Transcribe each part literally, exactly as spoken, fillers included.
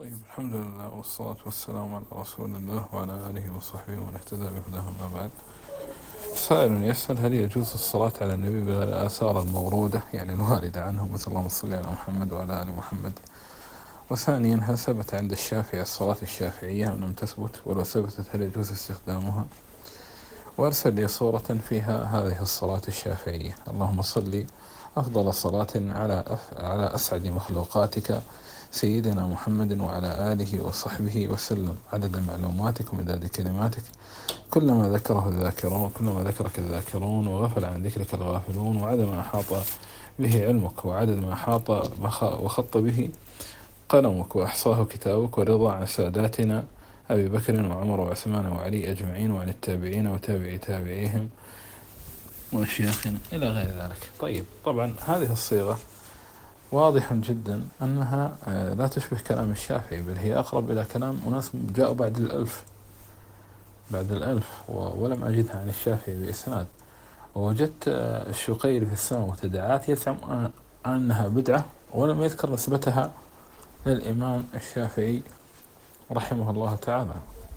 طيب، الحمد لله والصلاة والسلام على رسول الله وعلى آله وصحبه ومن اهتدى بهداه. أما بعد، سائل يسأل: هل يجوز الصلاة على النبي بغير الآثار الموروده يعني الواردة عنه، مثل اللهم صل على محمد وعلى آل محمد؟ وثانيا، هل ثبت عند الشافعي الصلاة الشافعية أم لم تثبت؟ ولو ثبتت هل يجوز استخدامها؟ وأرسل لي صورة فيها هذه الصلاة الشافعية: اللهم صل أفضل صلاة على أف... على أسعد مخلوقاتك سيدنا محمد وعلى آله وصحبه وسلم، عدد معلوماتك ومداد كلماتك، كلما ذكره الذاكرون كلما ذكرك الذاكرون وغفل عن ذكرك الغافلون، وعدد ما أحاط به علمك، وعدد ما أحاط وخط به قلمك، وأحصاه كتابك، ورضا عن ساداتنا أبي بكر وعمر وعثمان وعلي أجمعين، وعن التابعين وتابعي تابعيهم وأشياخنا إلى غير ذلك. طيب، طبعا هذه الصيغة واضح جدا أنها لا تشبه كلام الشافعي، بل هي أقرب إلى كلام أناس جاءوا بعد الألف بعد الألف ولم أجدها عن الشافعي بإسناد. ووجدت الشقيري في السنة والمبتدعات يزعم أنها بدعة ولم يذكر نسبتها للإمام الشافعي رحمه الله تعالى.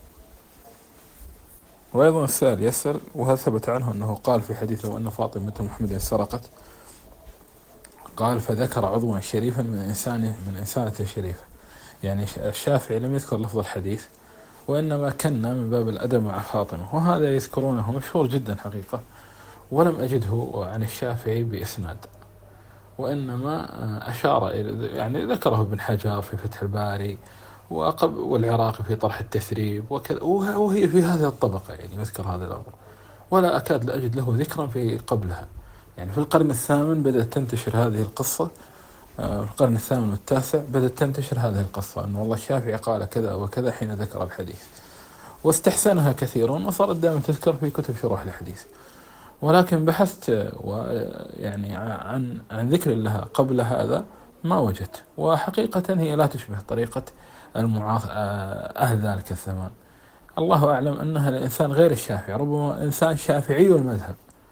وأيضا السائل يسأل: وهل ثبت عنه أنه قال في حديثه أن فاطمة بنت محمد سرقت؟ قال: فذكر عضوا شريفا من إنسانه من إنسانة شريفة. يعني الشافعي لم يذكر لفظ الحديث، وإنما كنا من باب الأدب مع فاطمة، وهذا يذكرونه مشهور جدا حقيقة، ولم أجده عن الشافعي بإسناد، وإنما أشار إلى يعني ذكره ابن حجر في فتح الباري والعراقي في طرح التثريب وكذا، وهي في هذه الطبقة يعني يذكر هذا الأمر، ولا أكاد لا أجد له ذكرا في قبلها. يعني في القرن الثامن بدأت تنتشر هذه القصة، في القرن الثامن والتاسع بدأت تنتشر هذه القصة أن والله الشافعي قال كذا وكذا حين ذكر الحديث، واستحسنها كثيرون وصارت دائما تذكر في كتب شروح الحديث. ولكن بحثت ويعني عن عن ذكر لها قبل هذا ما وجدت، وحقيقة هي لا تشبه طريقة المعاص أهل ذلك الزمان. الله أعلم أنها الإنسان غير الشافعي، ربما إنسان شافعي المذهب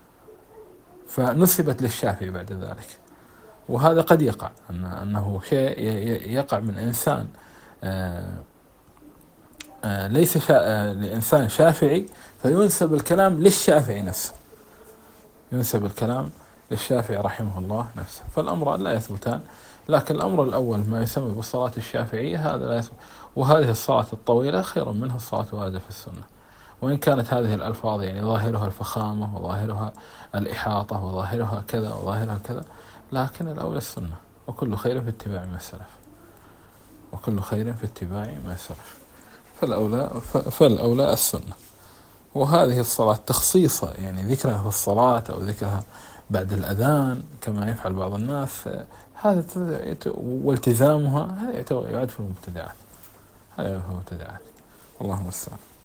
فنسبت للشافعي بعد ذلك، وهذا قد يقع أن أنه شيء يقع من إنسان آآ آآ ليس شا... لإنسان شافعي فينسب الكلام للشافعي نفسه، ينسب الكلام للشافعي رحمه الله نفسه. فالأمر لا يثبتان، لكن الأمر الأول ما يسمى بالصلاة الشافعية هذا لا يثبت، وهذه الصلاة الطويلة خير منها الصلاة الواردة في السنة، وإن كانت هذه الألفاظ يعني ظاهرها الفخامة وظاهرها الإحاطة وظاهرها كذا وظاهرها كذا، لكن الأولى السنة، وكل خير في اتباع ما سلف وكل خير في اتباع ما سلف فالأولى فالأولى السنة. وهذه الصلاة تخصيصها يعني ذكرها في الصلاة أو ذكرها بعد الأذان كما يفعل بعض الناس، هذا والتزامها هذا يعد في المبتدعات، هذا في المبتدعات. اللهم السلام.